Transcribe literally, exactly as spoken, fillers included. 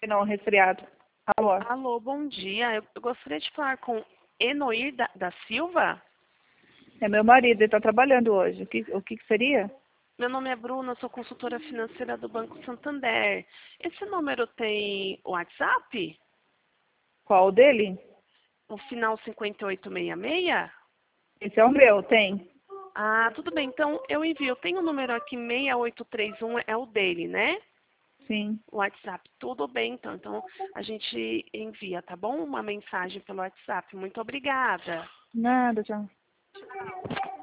não, resfriado. Alô? Alô, bom dia. Eu eu gostaria de falar com Enoir da, da Silva. É meu marido, ele tá trabalhando hoje. O que, o que que seria? Meu nome é Bruna, eu sou consultora financeira do Banco Santander. Esse número tem WhatsApp? Qual o dele? O final cinquenta e oito sessenta e seis? Esse é o meu, tem. Ah, tudo bem. Então eu envio. Tem o número aqui seis oito três um, é o dele, né? Sim. WhatsApp. Tudo bem, então. Então a gente envia, tá bom? Uma mensagem pelo WhatsApp. Muito obrigada. Nada, tchau.